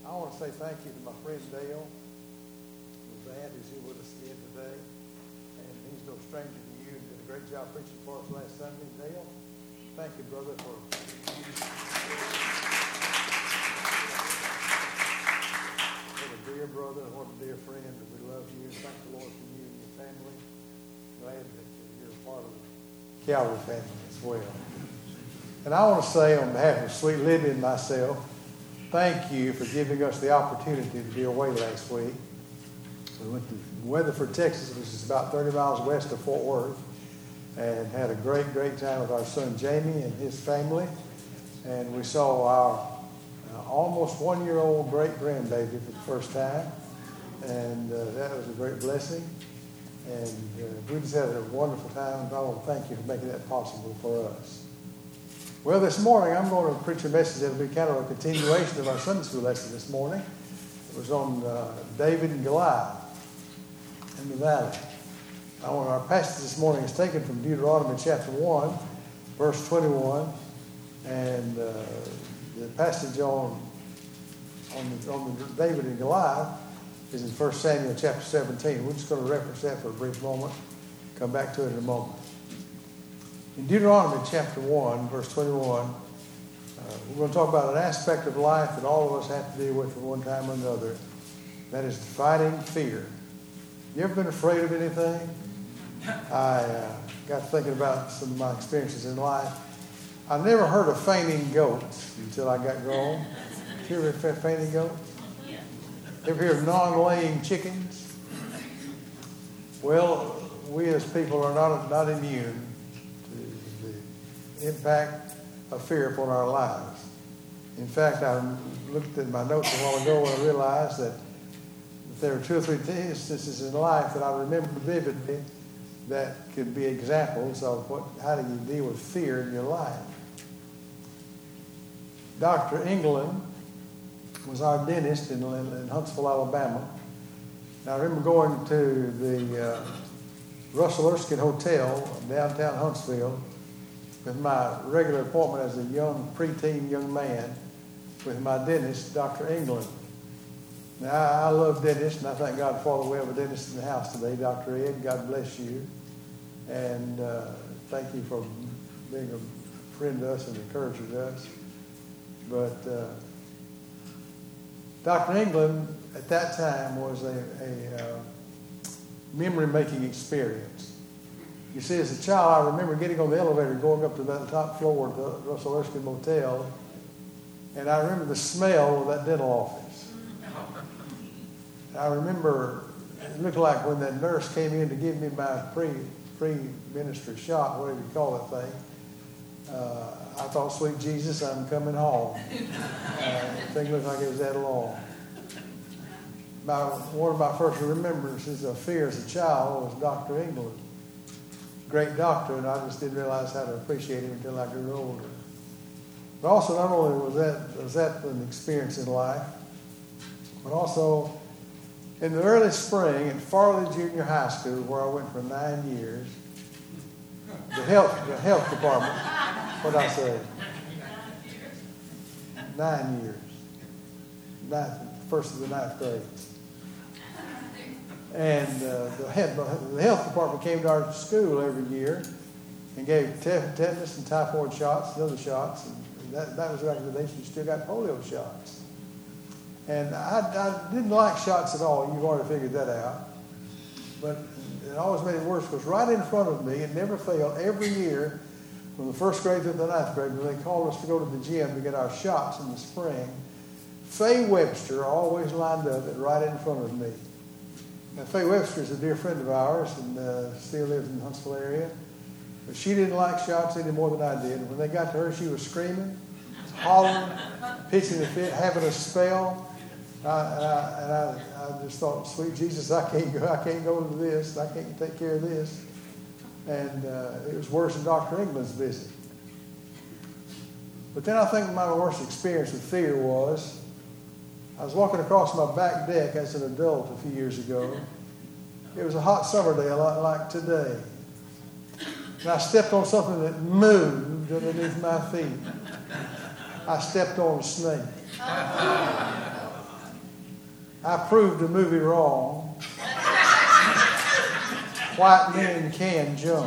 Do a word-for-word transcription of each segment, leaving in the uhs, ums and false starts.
I want to say thank you to my friend Dale. His dad is here with us again today. And he's no stranger to you. He did a great job preaching for us last Sunday. Dale, thank you, brother, for what a dear brother and what a dear friend. And we love you. Thank the Lord for you and your family. Glad that you're a part of the Calvary family as well. And I want to say on behalf of Sweet Libby and myself, thank you for giving us the opportunity to be away last week. We went to Weatherford, Texas, which is about thirty miles west of Fort Worth, and had a great, great time with our son Jamie and his family. And we saw our uh, almost one-year-old great-grandbaby for the first time, and uh, that was a great blessing. And uh, we just had a wonderful time, and I want to thank you for making that possible for us. Well, this morning I'm going to preach a message that will be kind of a continuation of our Sunday school lesson this morning. It was on uh, David and Goliath in the valley. Now, our passage this morning is taken from Deuteronomy chapter one, verse twenty-one, and uh, the passage on on, the, on the David and Goliath is in First Samuel chapter seventeen. We're just going to reference that for a brief moment. Come back to it in a moment. In Deuteronomy chapter one, verse twenty-one, uh, we're going to talk about an aspect of life that all of us have to deal with at one time or another. That is fighting fear. You ever been afraid of anything? I uh, got thinking about some of my experiences in life. I never heard of fainting goats until I got grown. You ever heard of fainting goats? Ever hear of non-laying chickens? Well, we as people are not, not immune impact of fear upon our lives. In fact, I looked at my notes a while ago and I realized that there are two or three instances in life that I remember vividly that could be examples of what, how do you deal with fear in your life. Doctor England was our dentist in, in Huntsville, Alabama. And I remember going to the uh, Russell Erskine Hotel downtown Huntsville with my regular appointment as a young, preteen young man with my dentist, Doctor England. Now, I, I love dentists, and I thank God for the way of a dentist in the house today, Doctor Ed. God bless you. And uh, thank you for being a friend to us and encouraging us. But uh, Doctor England, at that time, was a, a uh, memory-making experience. You see, as a child, I remember getting on the elevator, going up to that top floor of the Russell Erskine Motel, and I remember the smell of that dental office. I remember it looked like when that nurse came in to give me my pre, pre-ministry shot, whatever you call that thing, uh, I thought, sweet Jesus, I'm coming home. Uh, thing looked like it was that long. My, one of my first remembrances of fear as a child was Doctor England. Great doctor, and I just didn't realize how to appreciate him until I grew older. But also, not only was that was that an experience in life, but also in the early spring at Farley Junior High School, where I went for nine years, the health the health department. What did I say? Nine years. Ninth, first of the ninth grade. And uh, the, head, the health department came to our school every year and gave tetanus and typhoid shots and other shots. And that, that was back in the days you still got polio shots. And I, I didn't like shots at all. You've already figured that out. But it always made it worse because right in front of me, it never failed, every year from the first grade through the ninth grade, when they called us to go to the gym to get our shots in the spring, Faye Webster always lined up right in front of me. Now, Faye Webster is a dear friend of ours and uh, still lives in the Huntsville area. But she didn't like shots any more than I did. And when they got to her, she was screaming, hollering, pitching a fit, having a spell. Uh, and I, and I, I just thought, sweet Jesus, I can't go. I can't go to this. I can't take care of this. And uh, it was worse than Doctor England's visit. But then I think my worst experience with fear was I was walking across my back deck as an adult a few years ago. It was a hot summer day, a lot like today. And I stepped on something that moved underneath my feet. I stepped on a snake. I proved the movie wrong. White men can jump.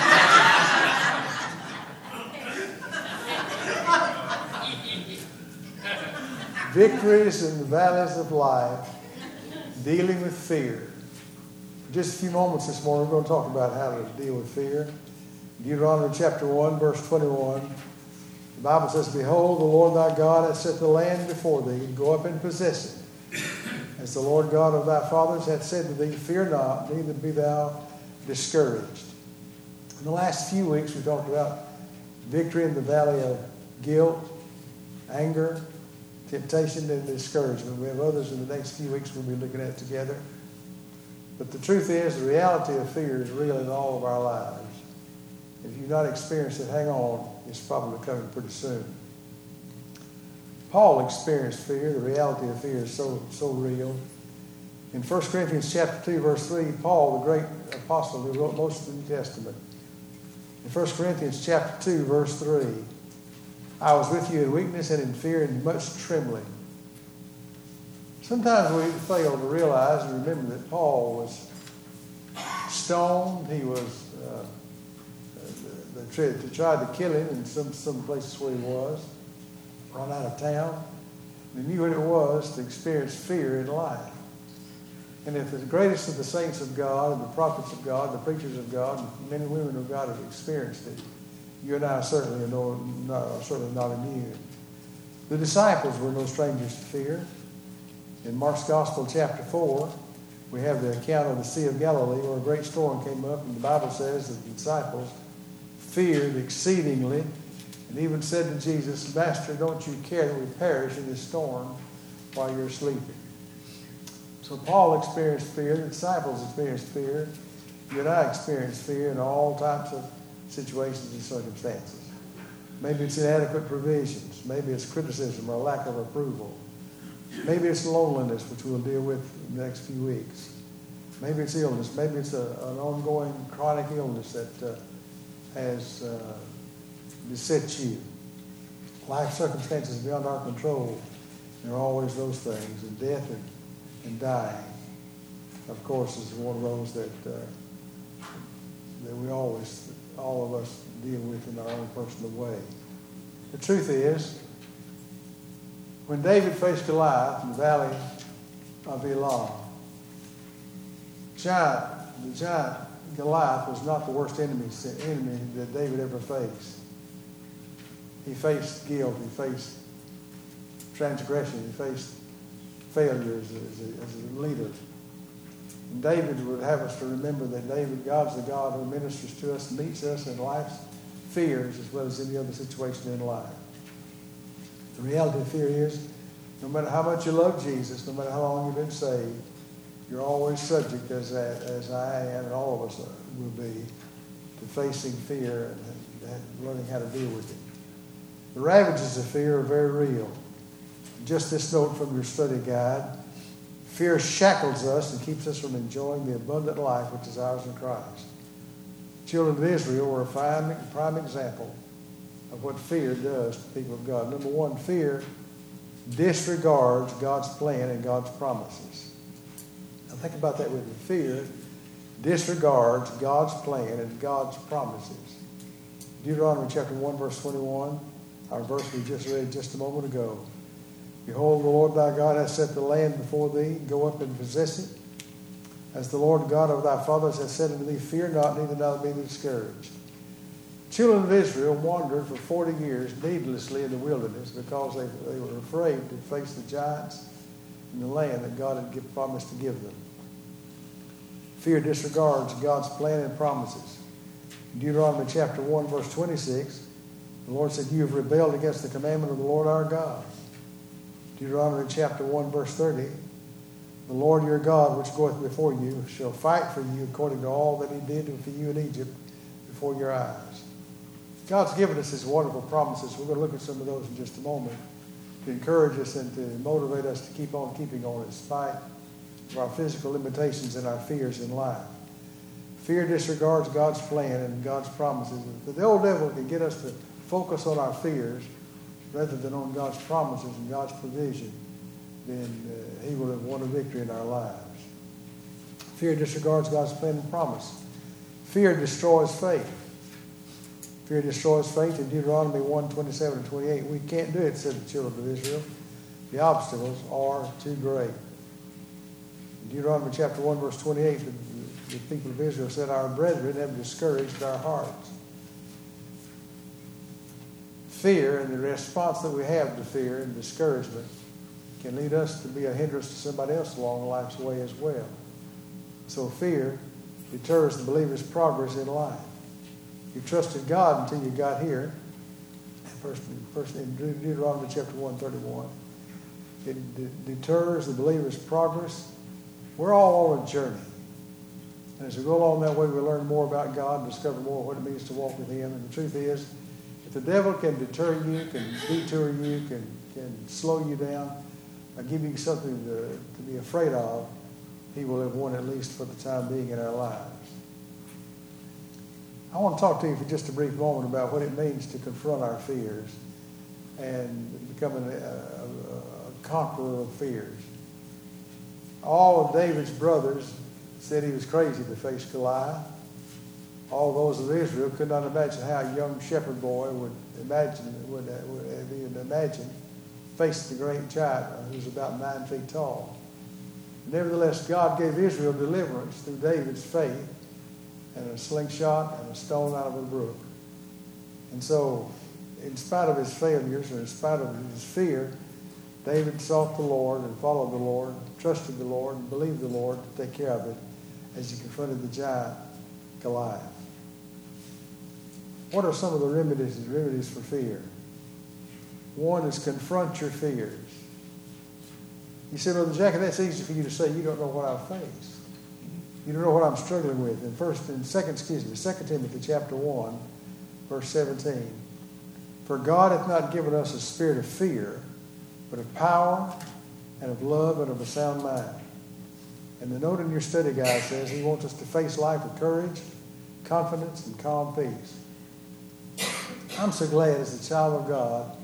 Victories in the valleys of life, dealing with fear. For just a few moments this morning, we're going to talk about how to deal with fear. Deuteronomy chapter one, verse twenty-one. The Bible says, Behold, the Lord thy God hath set the land before thee. Go up and possess it. As the Lord God of thy fathers hath said to thee, Fear not, neither be thou discouraged. In the last few weeks, we talked about victory in the valley of guilt, anger, temptation, and discouragement. We have others in the next few weeks we'll be looking at together. But the truth is, the reality of fear is real in all of our lives. If you've not experienced it, hang on. It's probably coming pretty soon. Paul experienced fear. The reality of fear is so, so real. In First Corinthians chapter two, verse three, Paul, the great apostle who wrote most of the New Testament, in First Corinthians chapter two, verse three, I was with you in weakness and in fear and much trembling. Sometimes we fail to realize and remember that Paul was stoned. He was uh, they tried to kill him in some, some places where he was, run out of town. He knew what it was to experience fear in life. And if the greatest of the saints of God and the prophets of God, the preachers of God, and men and women of God have experienced it, you and I certainly are, no, not, are certainly not immune. The disciples were no strangers to fear. In Mark's Gospel, chapter four, we have the account of the Sea of Galilee where a great storm came up, and the Bible says that the disciples feared exceedingly and even said to Jesus, Master, don't you care that we perish in this storm while you're sleeping? So Paul experienced fear. The disciples experienced fear. You and I experience fear in all types of situations and circumstances. Maybe it's inadequate provisions. Maybe it's criticism or lack of approval. Maybe it's loneliness, which we'll deal with in the next few weeks. Maybe it's illness. Maybe it's a, an ongoing chronic illness that uh, has uh, beset you. Life circumstances beyond our control. There are always those things. And death and, and dying, of course, is one of those that uh, that we always, all of us, deal with in our own personal way. The truth is, when David faced Goliath in the valley of Elah, giant, the giant Goliath was not the worst enemy, enemy that David ever faced. He faced guilt. He faced transgression. He faced failure as a, as a, as a leader. And David would have us to remember that David, God's the God who ministers to us and meets us in life's fears as well as any other situation in life. The reality of fear is, no matter how much you love Jesus, no matter how long you've been saved, you're always subject, as I, as I am and all of us will be, to facing fear and, and learning how to deal with it. The ravages of fear are very real. Just this note from your study guide: fear shackles us and keeps us from enjoying the abundant life which is ours in Christ. Children of Israel were a prime, prime example of what fear does to the people of God. Number one, fear disregards God's plan and God's promises. Now think about that with me. Fear disregards God's plan and God's promises. Deuteronomy chapter one, verse twenty-one, our verse we just read just a moment ago. Behold, the Lord thy God hath set the land before thee. Go up and possess it. As the Lord God of thy fathers hath said unto thee, Fear not, neither thou be discouraged. Children of Israel wandered for forty years needlessly in the wilderness because they, they were afraid to face the giants in the land that God had give, promised to give them. Fear disregards God's plan and promises. In Deuteronomy chapter one, verse twenty-six, the Lord said, You have rebelled against the commandment of the Lord our God. Deuteronomy chapter one, verse thirty, the Lord your God, which goeth before you, shall fight for you according to all that he did for you in Egypt before your eyes. God's given us his wonderful promises. We're going to look at some of those in just a moment to encourage us and to motivate us to keep on keeping on in spite of our physical limitations and our fears in life. Fear disregards God's plan and God's promises. If the old devil can get us to focus on our fears rather than on God's promises and God's provision, then uh, he will have won a victory in our lives. Fear disregards God's plan and promise. Fear destroys faith. Fear destroys faith. In Deuteronomy one, twenty-seven and twenty-eight, we can't do it, said the children of Israel. The obstacles are too great. In Deuteronomy chapter one, verse twenty-eight, the, the people of Israel said, our brethren have discouraged our hearts. Fear and the response that we have to fear and discouragement can lead us to be a hindrance to somebody else along life's way as well. So fear deters the believer's progress in life. You trusted God until you got here. First, first in Deuteronomy chapter one, thirty-one. It de- deters the believer's progress. We're all on a journey. And as we go along that way, we learn more about God and discover more of what it means to walk with Him. And the truth is, if the devil can deter you, can detour you, can, can slow you down, or give you something to, to be afraid of, he will have won at least for the time being in our lives. I want to talk to you for just a brief moment about what it means to confront our fears and become a, a, a conqueror of fears. All of David's brothers said he was crazy to face Goliath. All those of Israel could not imagine how a young shepherd boy would imagine would, would even imagine face the great giant who was about nine feet tall. Nevertheless, God gave Israel deliverance through David's faith and a slingshot and a stone out of a brook. And so, in spite of his failures and in spite of his fear, David sought the Lord and followed the Lord, trusted the Lord, and believed the Lord to take care of it as he confronted the giant Goliath. What are some of the remedies and remedies for fear? One is confront your fears. You say, Brother Jackie, that's easy for you to say. You don't know what I face. You don't know what I'm struggling with. In first and second, excuse me, Second Timothy chapter one, verse seventeen. For God hath not given us a spirit of fear, but of power and of love and of a sound mind. And the note in your study guide says he wants us to face life with courage, confidence, and calm peace. I'm so glad as a child of God,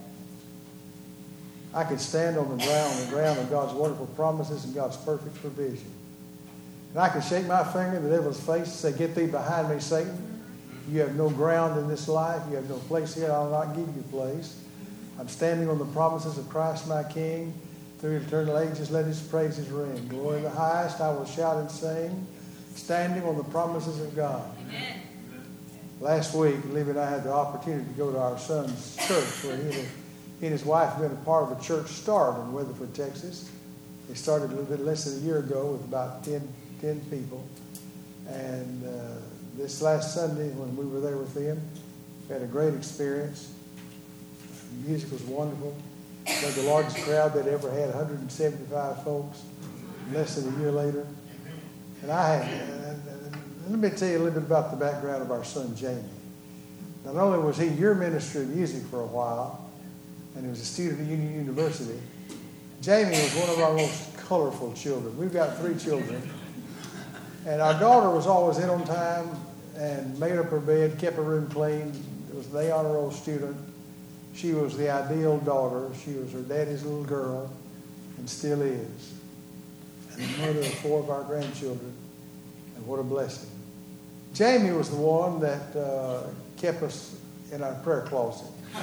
I could stand on the ground, the ground of God's wonderful promises and God's perfect provision. And I can shake my finger in the devil's face and say, get thee behind me, Satan. You have no ground in this life. You have no place here. I will not give you place. I'm standing on the promises of Christ my King. Through eternal ages, let his praises ring. Glory to the highest, I will shout and sing, standing on the promises of God. Amen. Last week, Libby and I had the opportunity to go to our son's church where he and, he and his wife have been a part of a church start in Weatherford, Texas. They started a little bit less than a year ago with about ten, ten people. And uh, this last Sunday, when we were there with them, we had a great experience. The music was wonderful. We had the largest crowd they'd ever had, one hundred seventy-five folks, less than a year later. And I had, and, and let me tell you a little bit about the background of our son, Jamie. Not only was he your minister of music for a while, and he was a student at Union University, Jamie was one of our most colorful children. We've got three children. And our daughter was always in on time and made up her bed, kept her room clean, was the honor roll student. She was the ideal daughter. She was her daddy's little girl and still is. And the mother of four of our grandchildren. And what a blessing. Jamie was the one that uh, kept us in our prayer closet.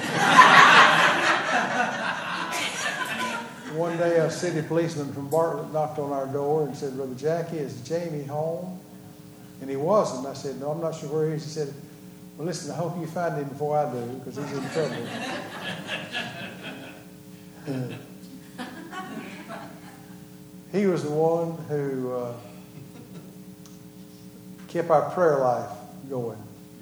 One day a city policeman from Bartlett knocked on our door and said, Brother Jackie, is Jamie home? And he wasn't. I said, no, I'm not sure where he is. He said, well, listen, I hope you find him before I do, because he's in trouble. He was the one who uh, kept our prayer life going.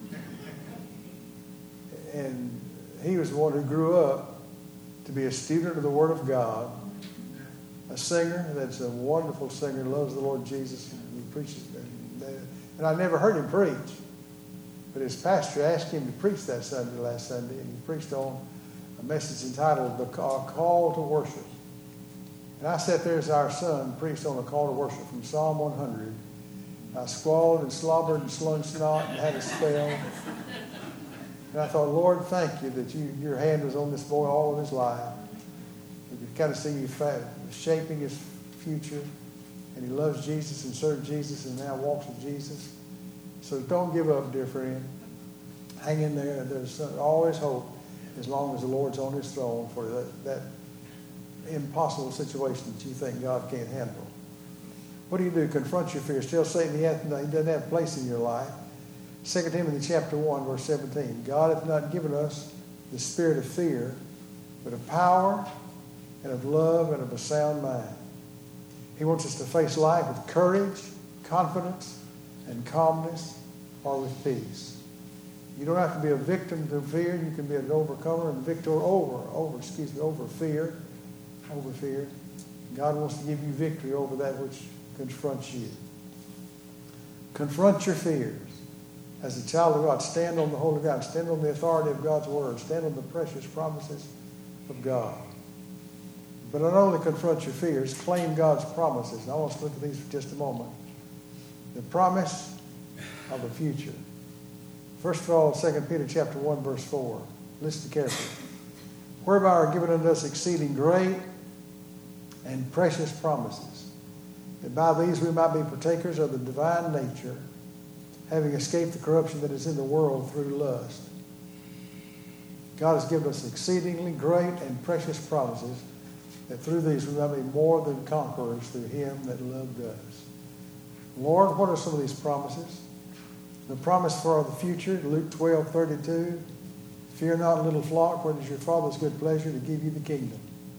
And he was the one who grew up to be a student of the Word of God, a singer that's a wonderful singer, loves the Lord Jesus, and he preaches. And I never heard him preach. But his pastor asked him to preach that Sunday, last Sunday, and he preached on a message entitled The Call to Worship. And I sat there as our son preached on a call to worship from Psalm one hundred. I squalled and slobbered and slung snot and had a spell. And I thought, Lord, thank you that you, your hand was on this boy all of his life. You could kind of see you fat, shaping his future, and he loves Jesus and served Jesus and now walks with Jesus. So don't give up, dear friend. Hang in there. There's always hope as long as the Lord's on his throne for that, that impossible situation that you think God can't handle. What do you do? Confront your fears. Tell Satan he, hath, he doesn't have a place in your life. Second Timothy chapter one, verse seventeen. God hath not given us the spirit of fear, but of power and of love and of a sound mind. He wants us to face life with courage, confidence, and calmness, or with peace. You don't have to be a victim to fear. You can be an overcomer and victor over, over, excuse me, over fear, over fear. God wants to give you victory over that which confronts you. Confront your fears. As a child of God, stand on the Holy ground. Stand on the authority of God's Word. Stand on the precious promises of God. But not only confront your fears, claim God's promises. And I want us to look at these for just a moment. The promise of the future. First of all, Second Peter chapter one, verse four. Listen carefully. Whereby are given unto us exceeding great and precious promises, that by these we might be partakers of the divine nature, having escaped the corruption that is in the world through lust. God has given us exceedingly great and precious promises, that through these we might be more than conquerors through him that loved us. Lord, what are some of these promises? The promise for the future, Luke twelve thirty-two. Fear not, little flock, for it is your Father's good pleasure to give you the kingdom.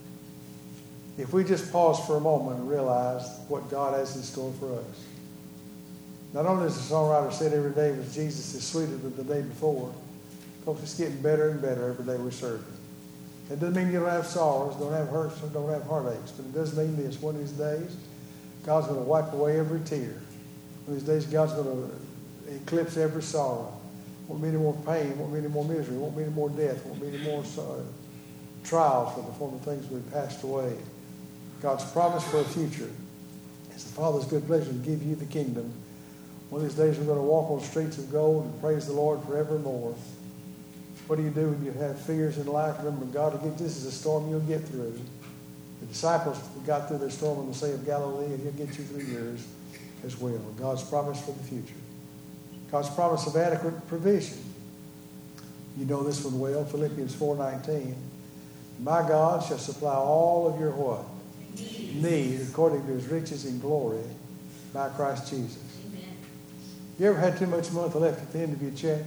If we just pause for a moment and realize what God has in store for us. Not only does the songwriter said every day with Jesus is sweeter than the day before, folks, it's getting better and better every day we serve him. It doesn't mean you don't have sorrows, don't have hurts, or don't have heartaches, but it does mean this. One of these days, God's going to wipe away every tear. One of these days, God's going to eclipse every sorrow. Won't be any more pain, won't be any more misery, won't be any more death, won't be any more sorrow, trials for the former things we've passed away. God's promise for a future is the Father's good pleasure to give you the kingdom. One of these days we're going to walk on streets of gold and praise the Lord forevermore. What do you do when you have fears in life? Remember, God will get, this is a storm you'll get through. The disciples got through their storm on the Sea of Galilee, and he'll get you through yours as well. God's promise for the future. God's promise of adequate provision. You know this one well, Philippians four nineteen. My God shall supply all of your what? Need according to his riches in glory by Christ Jesus. Amen. You ever had too much money left at the end of your check?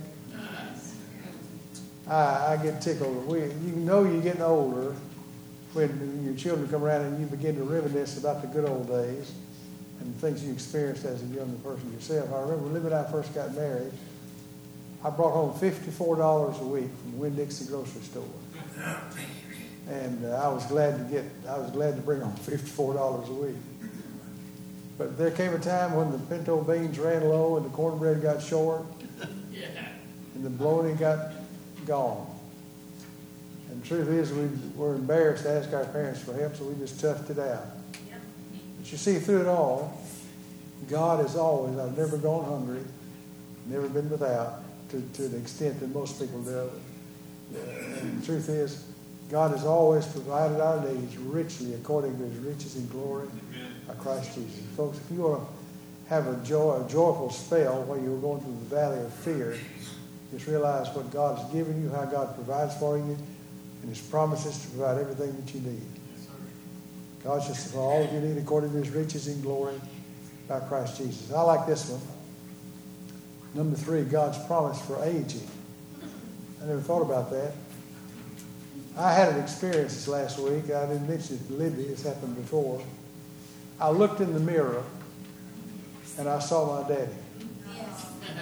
I, I get tickled. We, you know you're getting older when your children come around and you begin to reminisce about the good old days and things you experienced as a younger person yourself. I remember when Libby and I first got married, I brought home fifty-four dollars a week from Winn-Dixie grocery store. And uh, I was glad to get, I was glad to bring home fifty-four dollars a week. But there came a time when the pinto beans ran low and the cornbread got short and the bologna got gone. And the truth is we were embarrassed to ask our parents for help, so we just toughed it out. Yep. But you see, through it all, God is always, I've never gone hungry, never been without, to, to the extent that most people do. And the truth is, God has always provided our needs richly according to his riches and glory by Christ Jesus. Folks, if you want to have a joy, a joyful spell while you're going through the valley of fear, just realize what God has given you, how God provides for you, and his promises to provide everything that you need. God shall supply all of you need according to his riches and glory by Christ Jesus. I like this one. Number three, God's promise for aging. I never thought about that. I had an experience this last week. I didn't mention it to Libby. It's happened before. I looked in the mirror and I saw my daddy. Yes.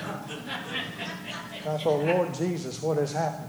I thought, Lord Jesus, what has happened?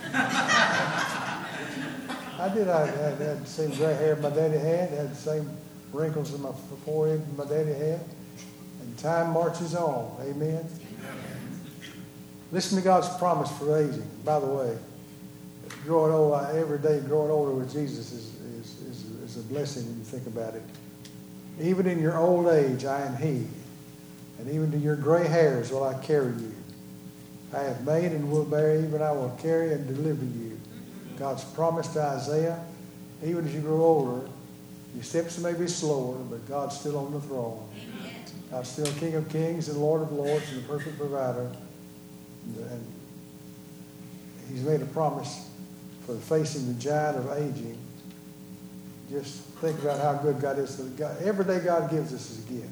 I did. I had, had the same gray hair my daddy had. Had the same wrinkles in my forehead my daddy had. And time marches on. Amen. Listen to God's promise for aging. By the way, growing old, every day growing older with Jesus is, is, is, is a blessing when you think about it. Even in your old age, I am he. And even to your gray hairs will I carry you. I have made and will bear, even I will carry and deliver you. God's promise to Isaiah, even as you grow older, Your steps may be slower, but God's still on the throne. Amen. God's still King of kings and Lord of lords and the perfect provider. And He's made a promise for facing the giant of aging. Just think about how good God is. God, every day God gives us is a gift.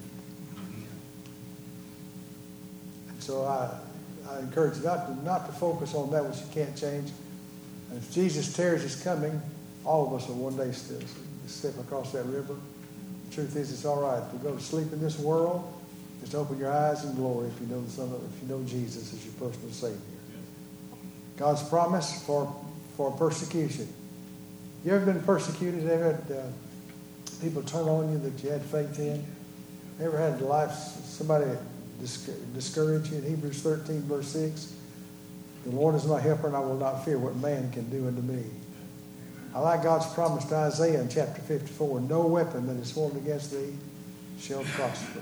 And so I, I encourage you not to, not to focus on that which you can't change. And if Jesus tears His coming, all of us will one day still step across that river. The truth is, it's all right to go to sleep in this world. Just open your eyes in glory if you know the Son of, if you know Jesus as your personal Savior. God's promise for for persecution. You ever been persecuted? Ever had uh, people turn on you that you had faith in? Ever had life somebody discourage you? In Hebrews thirteen verse six, the Lord is my helper, and I will not fear what man can do unto me. I like God's promise to Isaiah in chapter fifty-four. No weapon that is formed against thee shall prosper.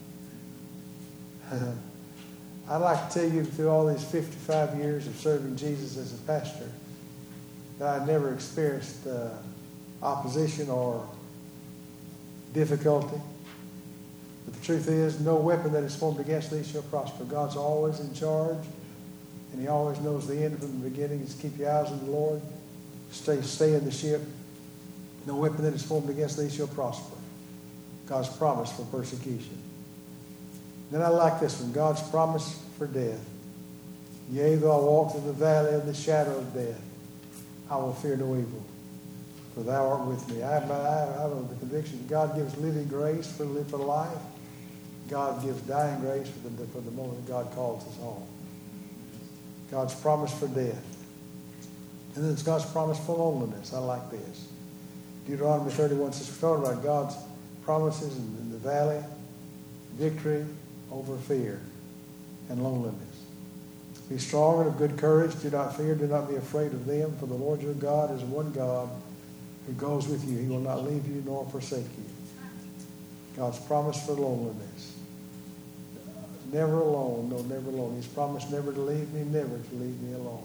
I'd like to tell you through all these fifty-five years of serving Jesus as a pastor that I never experienced uh, opposition or difficulty. But the truth is, no weapon that is formed against thee shall prosper. God's always in charge, and He always knows the end from the beginning. Just keep your eyes on the Lord. Stay, stay in the ship. No weapon that is formed against thee shall prosper. God's promise for persecution. Then I like this one. God's promise for death. Yea, though I walk through the valley of the shadow of death, I will fear no evil, for thou art with me. I have, I have the conviction that God gives living grace for, for life. God gives dying grace for the, for the moment God calls us home. God's promise for death. And then it's God's promise for loneliness. I like this. Deuteronomy thirty-one says, we're talking about God's promises in, in the valley, victory over fear and loneliness. Be strong and of good courage. Do not fear. Do not be afraid of them. For the Lord your God is one God who goes with you. He will not leave you nor forsake you. God's promise for loneliness. Never alone. No, never alone. He's promised never to leave me, never to leave me alone.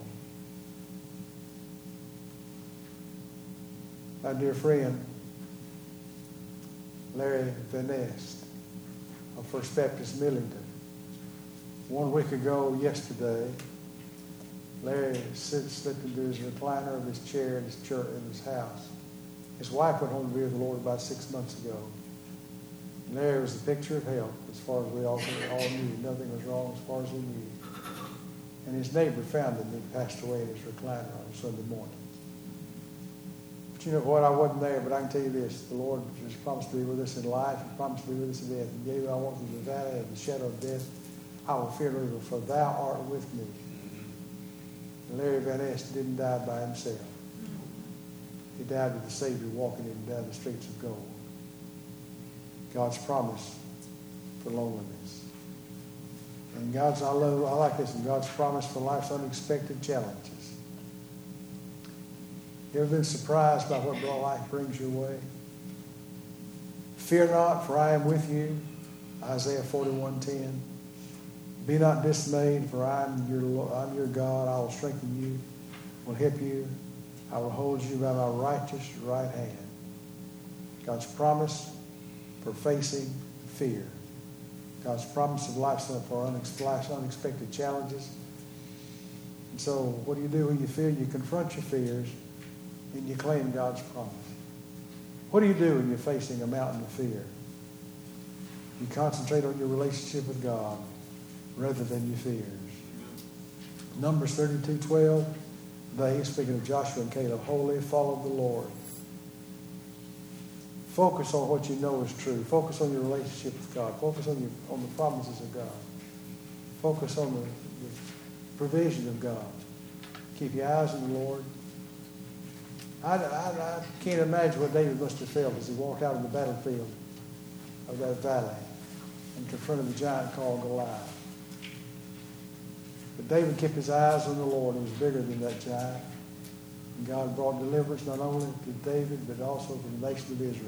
My dear friend, Larry Van Nest of First Baptist Millington. One week ago, yesterday, Larry slipped into his recliner of his chair in his church, in his house. His wife went home to be with the Lord about six months ago. Larry was the picture of health as far as we all, all knew. Nothing was wrong as far as we knew. And his neighbor found him and he passed away in his recliner on Sunday morning. But you know what? I wasn't there, but I can tell you this. The Lord has promised to be with us in life. He promised to be with us in death. And yea, I walk through the valley of the shadow of death, I will fear no evil, for thou art with me. And Larry Van Nest didn't die by himself. He died with the Savior walking him down the streets of gold. God's promise for loneliness. And God's, I love, I like this, and God's promise for life's unexpected challenges. You ever been surprised by what life brings your way? Fear not, for I am with you. Isaiah forty-one ten. Be not dismayed, for I am your, I'm your God. I will strengthen you, will help you. I will hold you by my righteous right hand. God's promise for facing fear. God's promise of life for unexpected challenges. And so what do you do when you fear? You confront your fears and you claim God's promise. What do you do when you're facing a mountain of fear? You concentrate on your relationship with God rather than your fears. Numbers thirty-two twelve, they, speaking of Joshua and Caleb, wholly followed the Lord. Focus on what you know is true. Focus on your relationship with God. Focus on, your, on the promises of God. Focus on the, the provision of God. Keep your eyes on the Lord. I, I, I can't imagine what David must have felt as he walked out on the battlefield of that valley and confronted the giant called Goliath. But David kept his eyes on the Lord. He was bigger than that giant. And God brought deliverance not only to David, but also to the nation of Israel.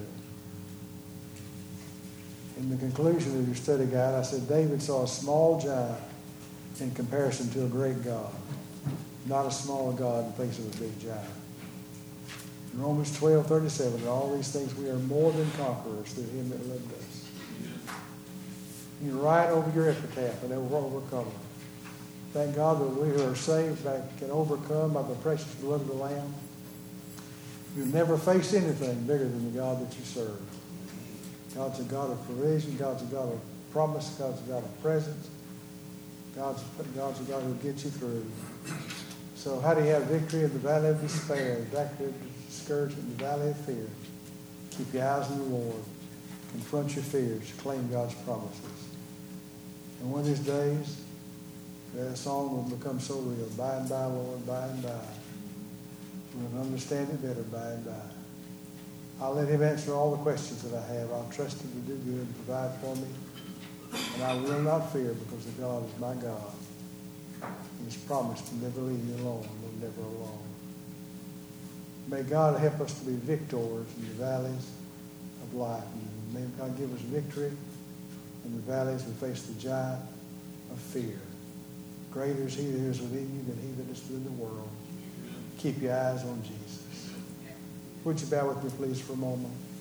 In the conclusion of your study guide, I said, David saw a small giant in comparison to a great God. Not a small God in the face of a big giant. Romans twelve thirty-seven, and all these things we are more than conquerors through him that loved us. You can write over your epitaph and over overcomer. Thank God that we who are saved can overcome by the precious blood of the Lamb. You've never faced anything bigger than the God that you serve. God's a God of provision. God's a God of promise. God's a God of presence. God's, God's a God who gets you through. So how do you have victory in the valley of despair, victory of discouragement in the valley of fear? Keep your eyes on the Lord. Confront your fears. Claim God's promises. And one of these days, that song will become so real. By and by, Lord, by and by. We'll understand it better by and by. I'll let him answer all the questions that I have. I'll trust him to do good and provide for me. And I will not fear because the God is my God. He's promised to never leave me alone. We're never alone. May God help us to be victors in the valleys of life. And may God give us victory in the valleys we face the giant of fear. Greater is he that is within you than he that is within the world. Keep your eyes on Jesus. Would you bow with me, please, for a moment?